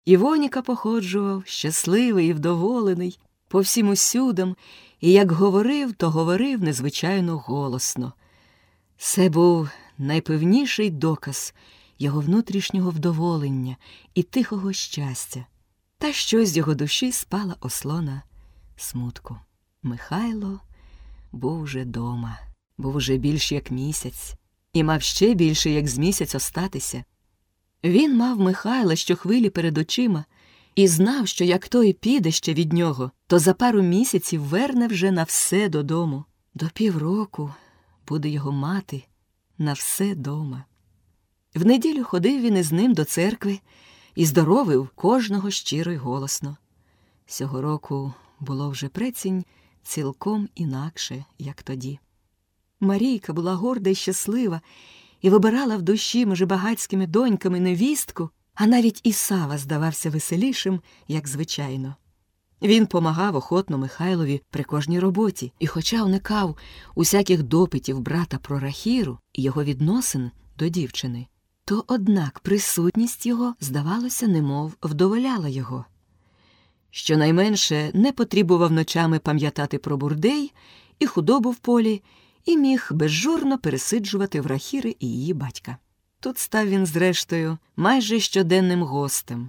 Івоніка походжував, щасливий і вдоволений, по всім усюдам, і як говорив, то говорив незвичайно голосно. Це був найпевніший доказ його внутрішнього вдоволення і тихого щастя. Та щось з його душі спала ослона смутку. Михайло був уже дома, був уже більш як місяць, і мав ще більше як з місяць остатися. Він мав Михайла щохвилі перед очима і знав, що як той піде ще від нього, то за пару місяців верне вже на все додому. До півроку буде його мати на все дома. В неділю ходив він із ним до церкви і здоровив кожного щиро й голосно. Сього року було вже прецінь цілком інакше, як тоді. Марійка була горда й щаслива і вибирала в душі між багатськими доньками невістку, а навіть і Сава здавався веселішим, як звичайно. Він помагав охотно Михайлові при кожній роботі, і хоча уникав усяких допитів брата про Рахіру і його відносин до дівчини, то, однак, присутність його, здавалося, немов вдоволяла його. Щонайменше не потребував ночами пам'ятати про бурдей і худобу в полі, і міг безжурно пересиджувати в Рахіри і її батька. Тут став він, зрештою, майже щоденним гостем.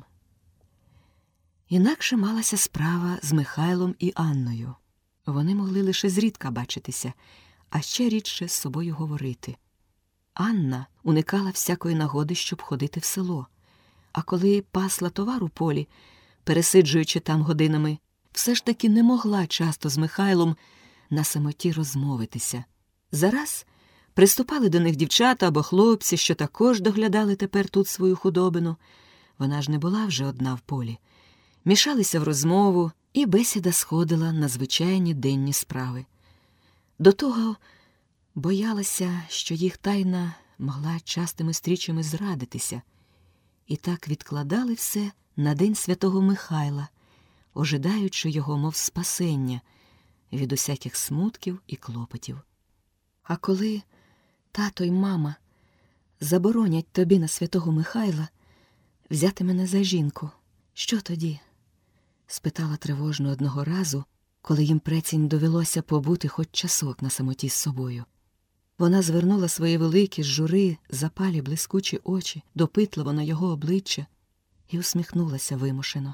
Інакше малася справа з Михайлом і Анною. Вони могли лише зрідка бачитися, а ще рідше з собою говорити. Анна уникала всякої нагоди, щоб ходити в село, а коли пасла товар у полі, пересиджуючи там годинами, все ж таки не могла часто з Михайлом на самоті розмовитися. Зараз приступали до них дівчата або хлопці, що також доглядали тепер тут свою худобину. Вона ж не була вже одна в полі. Мішалися в розмову, і бесіда сходила на звичайні денні справи. До того боялася, що їх тайна могла частими стрічами зрадитися, і так відкладали все на день святого Михайла, ожидаючи його, мов спасення від усяких смутків і клопотів. А коли тато й мама заборонять тобі на святого Михайла взяти мене за жінку, що тоді? Спитала тривожно одного разу, коли їм прецінь довелося побути хоч часок на самоті з собою. Вона звернула свої великі, з жури, запалі, блискучі очі допитливо на його обличчя і усміхнулася вимушено.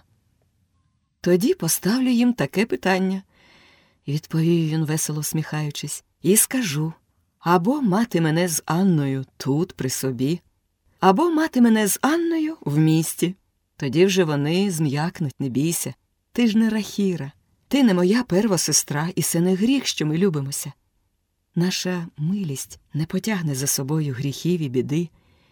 «Тоді поставлю їм таке питання», – відповів він, весело всміхаючись, – «і скажу, або мати мене з Анною тут, при собі, або мати мене з Анною в місті. Тоді вже вони зм'якнуть, не бійся. Ти ж не Рахіра, ти не моя перва сестра, і це не гріх, що ми любимося. Наша милість не потягне за собою гріхів і біди.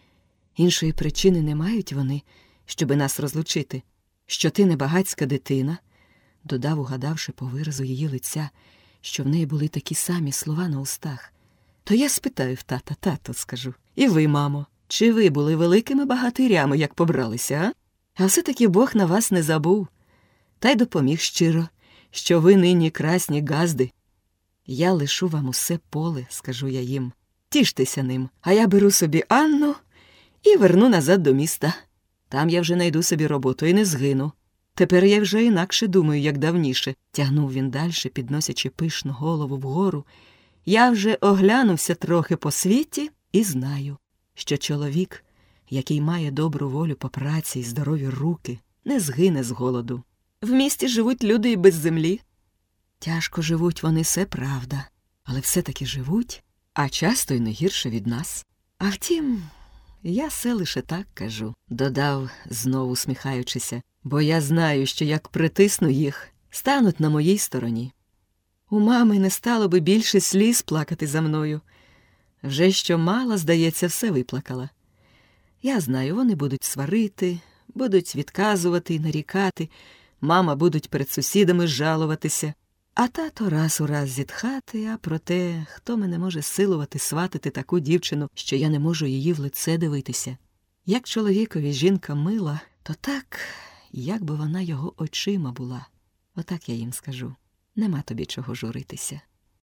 Іншої причини не мають вони, щоби нас розлучити. Що ти не багатська дитина», – додав, угадавши по виразу її лиця, що в неї були такі самі слова на устах. «То я спитаю в тата, тато, скажу. І ви, мамо, чи ви були великими багатирями, як побралися, а? А все-таки Бог на вас не забув. Та й допоміг щиро, що ви нині красні газди. Я лишу вам усе поле, скажу я їм. Тіштеся ним, а я беру собі Анну і верну назад до міста. Там я вже найду собі роботу і не згину. Тепер я вже інакше думаю, як давніше», – тягнув він дальше, підносячи пишну голову вгору. «Я вже оглянувся трохи по світі і знаю, що чоловік, який має добру волю по праці і здорові руки, не згине з голоду. В місті живуть люди і без землі. Тяжко живуть вони, це правда, але все-таки живуть, а часто й не гірше від нас. А втім, я все лише так кажу», – додав, знову сміхаючися, «бо я знаю, що як притисну їх, стануть на моїй стороні. У мами не стало би більше сліз плакати за мною. Вже що мала, здається, все виплакала. Я знаю, вони будуть сварити, будуть відказувати і нарікати, мама будуть перед сусідами жалуватися, а тато раз у раз зітхати, а проте, хто мене може силувати сватати таку дівчину, що я не можу її в лице дивитися. Як чоловікові жінка мила, то так, як би вона його очима була. Отак я їм скажу. Нема тобі чого журитися».